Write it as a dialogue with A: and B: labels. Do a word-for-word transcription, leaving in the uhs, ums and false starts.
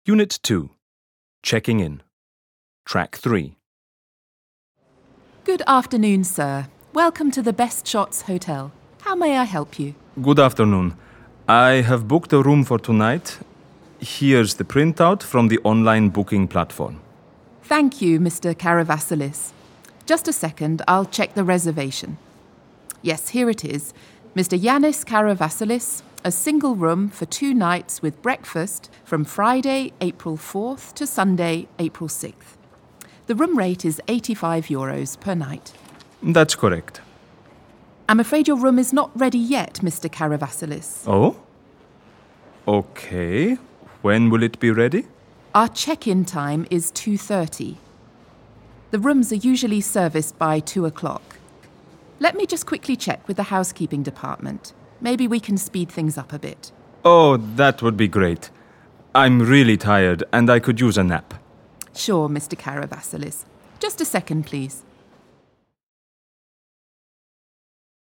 A: Unit two. Checking in. Track three.
B: Good afternoon, sir. Welcome to the Best Shots Hotel. How may I help you?
A: Good afternoon. I have booked a room for tonight. Here's the printout from the online booking platform.
B: Thank you, Mister Karavasilis. Just a second, I'll check the reservation. Yes, here it is. Mister Yanis Karavasilis, a single room for two nights with breakfast from Friday, April fourth to Sunday, April sixth. The room rate is eighty-five euros per night.
A: That's correct.
B: I'm afraid your room is not ready yet, Mister Karavasilis.
A: Oh? Okay. When will it be ready?
B: Our check-in time is two thirty. The rooms are usually serviced by two o'clock. Let me just quickly check with the housekeeping department. Maybe we can speed things up a bit.
A: Oh, that would be great. I'm really tired and I could use a nap.
B: Sure, Mister Karavasilis. Just a second, please.